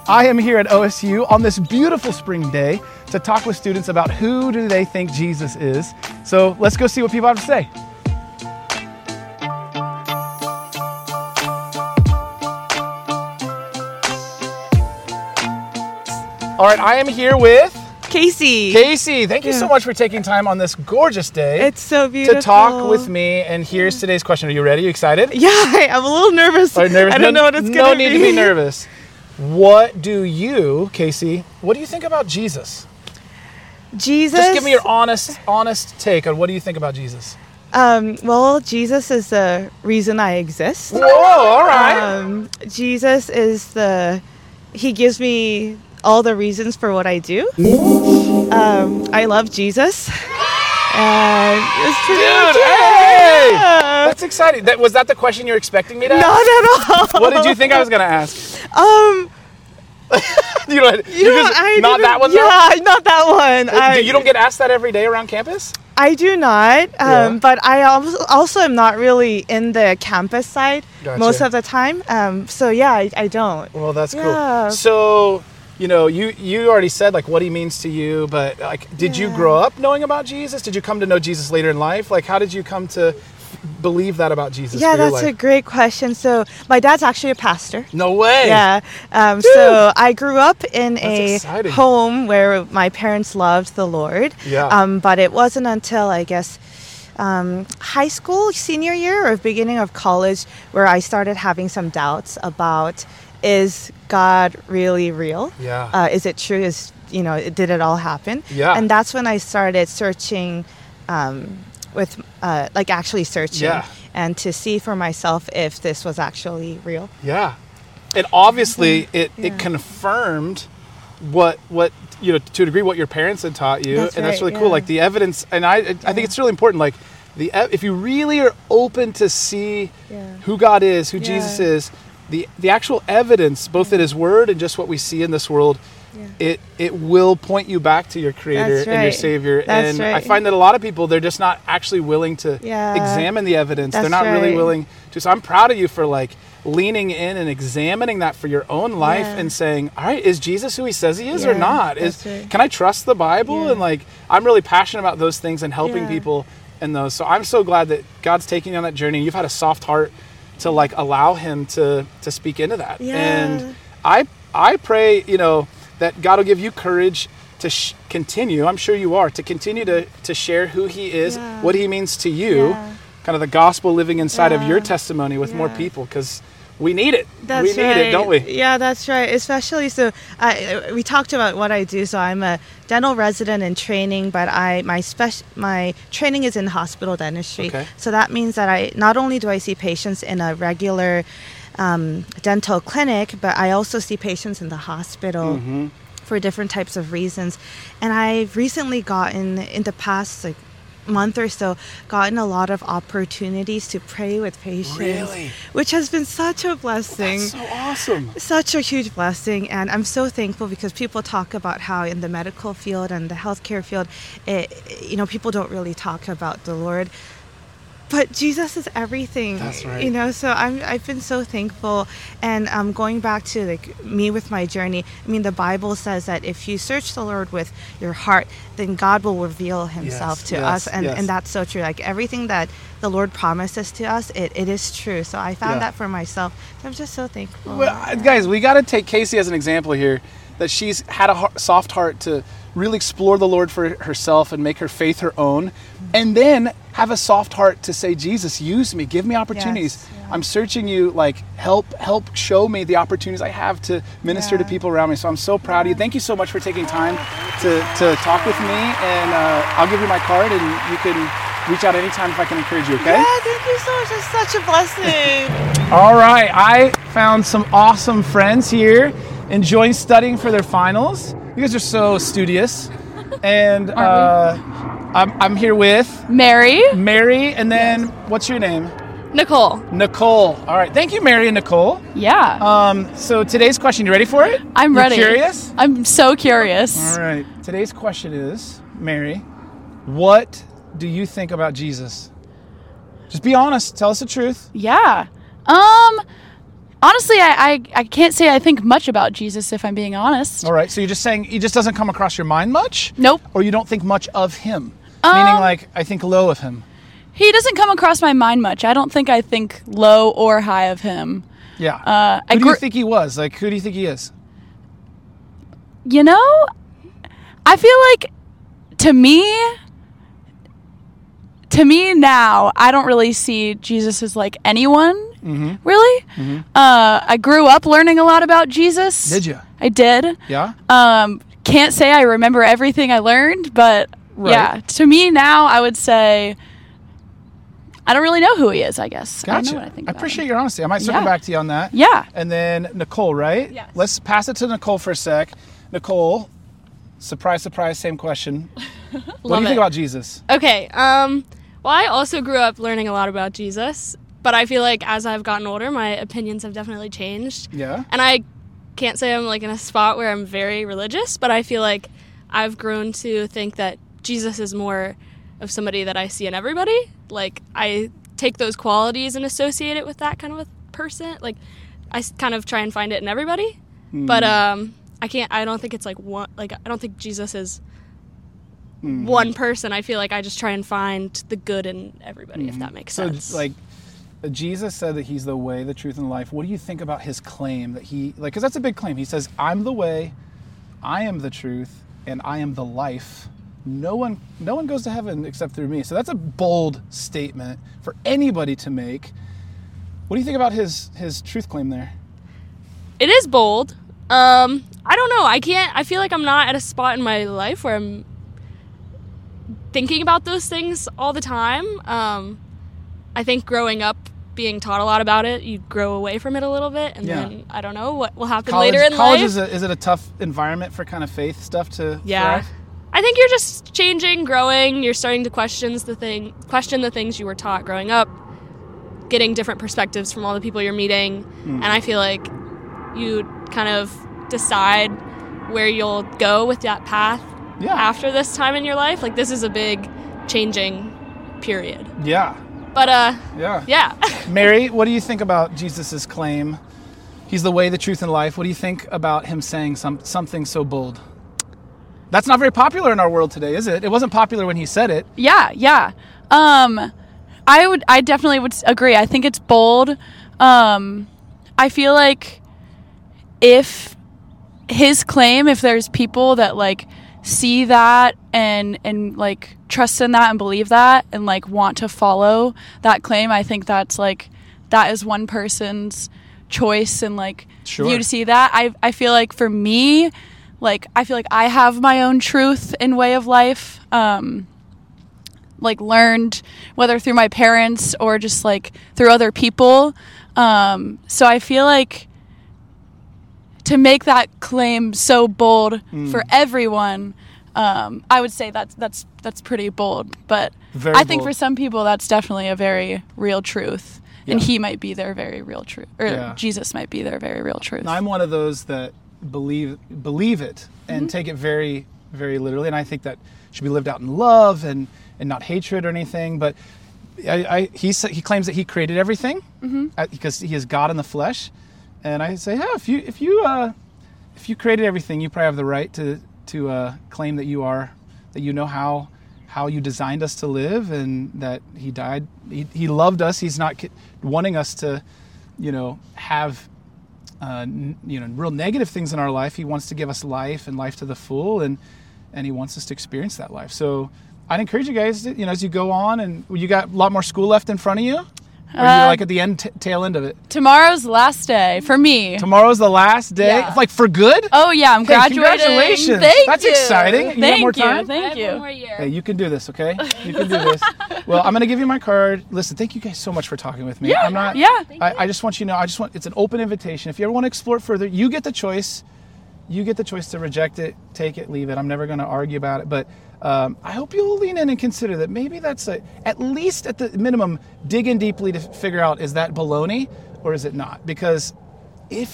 I am here at OSU on this beautiful spring day to talk with students about who do they think Jesus is. So let's go see what people have to say. All right, I am here with Casey. Casey, thank you so much for taking time on this gorgeous day. It's so beautiful. To talk with me, and here's today's question. Are you ready? Are you excited? Yeah, I'm a little nervous. Are you nervous? I don't know what it's going to be. No need to be nervous. What do you, Casey, what do you think about Jesus? Jesus? Just give me your honest take on what do you think about Jesus? Well, Jesus is the reason I exist. Whoa, all right. Jesus is he gives me all the reasons for what I do. I love Jesus. And it's pretty much it. Hey! Yeah. That's exciting. Was that the question you were expecting me to ask? Not at all. What did you think I was going to ask? Not that one, though? Yeah, not that one. You don't get asked that every day around campus? I do not, but I also am not really in the campus side most of the time. So yeah, I don't. Well, that's cool. So, you already said like what he means to you, but like, did you grow up knowing about Jesus? Did you come to know Jesus later in life? Like, how did you come to believe that about Jesus? Yeah, that's a great question. So my dad's actually a pastor. No way. Yeah. So I grew up in a exciting. home where my parents loved the Lord. Yeah. But it wasn't until I guess high school, senior year, or beginning of college where I started having some doubts about, is God really real? Yeah. Is it true? Did it all happen? Yeah. And that's when I started searching, actually searching, and to see for myself if this was actually real. Yeah. And obviously it confirmed what to a degree what your parents had taught you. That's That's really cool. Like the evidence, and I think it's really important, like if you really are open to see who God is, who Jesus is, the actual evidence, both in his word and just what we see in this world, it will point you back to your creator and your savior. That's I find that a lot of people, they're just not actually willing to examine the evidence. That's they're not really willing to. So I'm proud of you for like leaning in and examining that for your own life and saying, all right, is Jesus who he says he is or not? Can I trust the Bible? And like, I'm really passionate about those things and helping people in those. So I'm so glad that God's taking you on that journey. You've had a soft heart to like allow him to speak into that. And I pray, that God will give you courage to continue. I'm sure you are, to continue to share who he is, what he means to you, kind of the gospel living inside of your testimony with more people, because we need it. We need it, don't we? Yeah, that's right. Especially, so we talked about what I do. So I'm a dental resident in training, but my training is in hospital dentistry. Okay. So that means that not only do I see patients in a regular dental clinic, but I also see patients in the hospital for different types of reasons. And I've recently gotten, in the past month or so, gotten a lot of opportunities to pray with patients, which has been such a blessing. That's so awesome. Such a huge blessing. And I'm so thankful because people talk about how in the medical field and the healthcare field, people don't really talk about the Lord. But Jesus is everything. That's right. So I've been so thankful. And going back to like me with my journey, I mean, the Bible says that if you search the Lord with your heart, then God will reveal himself to us. And that's so true. Like everything that the Lord promises to us, it is true. So I found that for myself. So I'm just so thankful. Well, guys, we got to take Casey as an example here, that she's had a soft heart to really explore the Lord for herself and make her faith her own, and then have a soft heart to say, Jesus, use me, give me opportunities. I'm searching you, like help show me the opportunities I have to minister to people around me. So I'm so proud of you. Thank you so much for taking time to talk with me, and I'll give you my card and you can reach out anytime if I can encourage you, okay? Yeah, thank you so much. It's such a blessing. All right, I found some awesome friends here enjoying studying for their finals. You guys are so studious. And I'm here with Mary, and then what's your name? Nicole. All right, thank you, Mary and Nicole. Yeah. So today's question, you ready for it? I'm ready. Curious? I'm so curious. All right, today's question is, Mary, what do you think about Jesus? Just be honest. Tell us the truth. Yeah. Honestly, I can't say I think much about Jesus, if I'm being honest. All right, so you're just saying he just doesn't come across your mind much? Nope. Or you don't think much of him? Meaning like, I think low of him. He doesn't come across my mind much. I don't think I think low or high of him. Yeah. Who do you think he was? Like, who do you think he is? You know, I feel like to me now, I don't really see Jesus as like anyone, really. Mm-hmm. I grew up learning a lot about Jesus. Did you? I did. Yeah? Can't say I remember everything I learned, but yeah, to me now, I would say I don't really know who he is, I guess. Gotcha. I don't know what I think I about appreciate him. your honesty. I might circle back to you on that. Yeah. And then Nicole, right? Yes. Let's pass it to Nicole for a sec. Nicole, surprise, surprise, same question. What do you think about Jesus? Okay. Well, I also grew up learning a lot about Jesus, but I feel like as I've gotten older, my opinions have definitely changed. Yeah. And I can't say I'm like in a spot where I'm very religious, but I feel like I've grown to think that Jesus is more of somebody that I see in everybody. Like, I take those qualities and associate it with that kind of a person. Like, I kind of try and find it in everybody. But I don't think it's like one, like, I don't think Jesus is one person. I feel like I just try and find the good in everybody, if that makes sense. So, like, Jesus said that he's the way, the truth, and the life. What do you think about his claim that he, like, because that's a big claim. He says, I'm the way, I am the truth, and I am the life. No one goes to heaven except through me. So that's a bold statement for anybody to make. What do you think about his truth claim there? It is bold. I don't know. I feel like I'm not at a spot in my life where I'm thinking about those things all the time. I think growing up, being taught a lot about it, you grow away from it a little bit, and then I don't know what will happen later in life. College is it a tough environment for kind of faith stuff to thrive? I think you're just changing, growing. You're starting to question the things you were taught growing up, getting different perspectives from all the people you're meeting, and I feel like you kind of decide where you'll go with that path after this time in your life. Like, this is a big changing period. Yeah. But yeah. Mary, what do you think about Jesus's claim? He's the way, the truth, and life. What do you think about him saying something so bold? That's not very popular in our world today, is it? It wasn't popular when he said it. Yeah. I definitely would agree. I think it's bold. I feel like if his claim, if there's people that like see that and like trust in that and believe that and like want to follow that claim, I think that's like, that is one person's choice and like view to see that. I feel like for me, like, I feel like I have my own truth and way of life, like learned whether through my parents or just like through other people. So I feel like to make that claim so bold for everyone, I would say that's pretty bold. But I think for some people that's definitely a very real truth. Yeah. And he might be their very real truth, or Jesus might be their very real truth. Now, I'm one of those that believe it and take it very, very literally, and I think that should be lived out in love and not hatred or anything. But he claims that he created everything because he is God in the flesh, and I say, yeah, if you created everything, you probably have the right to claim that you know how you designed us to live, and that he died. He loved us. He's not wanting us to, have real negative things in our life. He wants to give us life and life to the full, and he wants us to experience that life. So I'd encourage you guys, as you go on, and you got a lot more school left in front of you. Or are you like at the tail end of it? Tomorrow's the last day for me. Tomorrow's the last day? Yeah. Like for good? Oh yeah, I'm graduating. Congratulations. That's exciting. You got more time? Thank you. One more year. Hey, you can do this, okay? You can do this. Well, I'm going to give you my card. Listen, thank you guys so much for talking with me. Yeah. I just want you to know, it's an open invitation. If you ever want to explore it further, you get the choice. You get the choice to reject it, take it, leave it. I'm never going to argue about it, but I hope you'll lean in and consider that maybe that's at least at the minimum, dig in deeply to figure out, is that baloney or is it not? Because if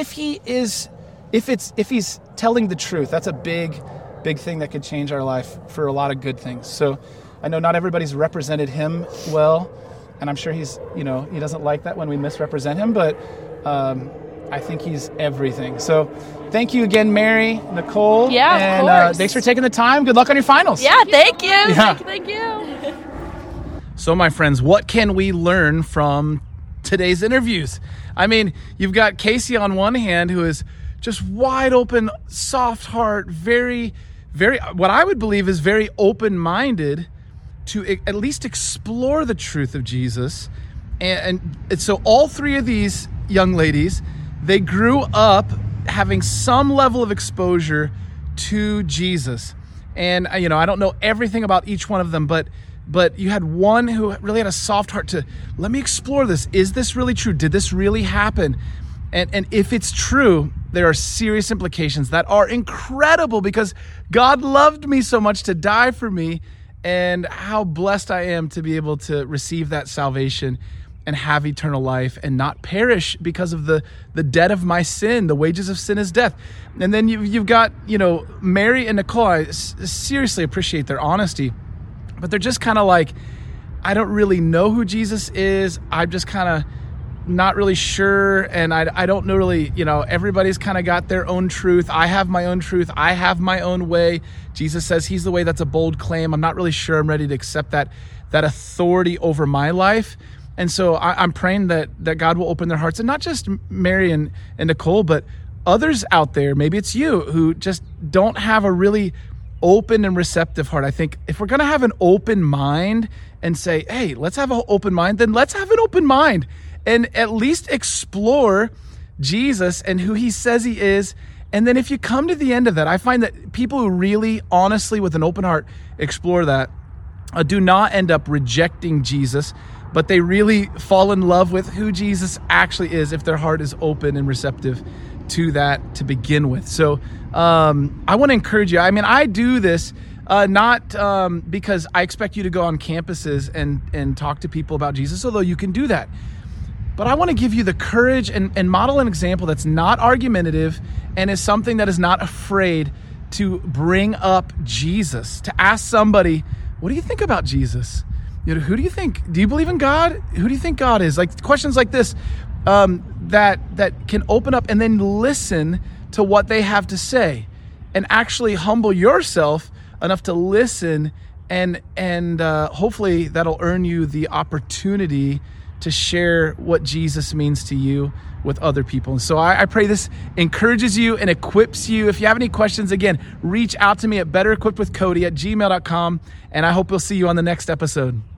he's telling the truth, that's a big thing that could change our life for a lot of good things. So I know not everybody's represented him well, and I'm sure he's, he doesn't like that when we misrepresent him, but I think he's everything. So thank you again, Mary, Nicole. Yeah, of and course. Thanks for taking the time. Good luck on your finals. Yeah, thank you. Yeah. Thank you. So, my friends, what can we learn from today's interviews? I mean, you've got Casey on one hand, who is just wide open, soft heart, very, very, what I would believe is very open-minded to at least explore the truth of Jesus. And so all three of these young ladies, they grew up having some level of exposure to Jesus. And, I don't know everything about each one of them, but you had one who really had a soft heart to, let me explore this. Is this really true? Did this really happen? And if it's true, there are serious implications that are incredible, because God loved me so much to die for me, and how blessed I am to be able to receive that salvation and have eternal life and not perish because of the debt of my sin. The wages of sin is death. And then you've got, Mary and Nicole. I seriously appreciate their honesty, but they're just kind of like, I don't really know who Jesus is. I'm just kind of not really sure. And I don't know really, everybody's kind of got their own truth. I have my own truth. I have my own way. Jesus says he's the way. That's a bold claim. I'm not really sure I'm ready to accept that authority over my life. And so I'm praying that God will open their hearts, and not just Mary and Nicole, but others out there. Maybe it's you who just don't have a really open and receptive heart. I think if we're going to have an open mind and say, hey, let's have an open mind, then let's have an open mind and at least explore Jesus and who he says he is. And then if you come to the end of that, I find that people who really honestly with an open heart explore that do not end up rejecting Jesus, but they really fall in love with who Jesus actually is if their heart is open and receptive to that to begin with. So I want to encourage you. I mean, I do this not because I expect you to go on campuses and talk to people about Jesus, although you can do that. But I want to give you the courage and model an example that's not argumentative and is something that is not afraid to bring up Jesus, to ask somebody, what do you think about Jesus? Who do you think? Do you believe in God? Who do you think God is? Like questions like this that can open up, and then listen to what they have to say, and actually humble yourself enough to listen, and hopefully that'll earn you the opportunity to share what Jesus means to you with other people. And so I pray this encourages you and equips you. If you have any questions, again, reach out to me at betterequippedwithcody@gmail.com, and I hope we'll see you on the next episode.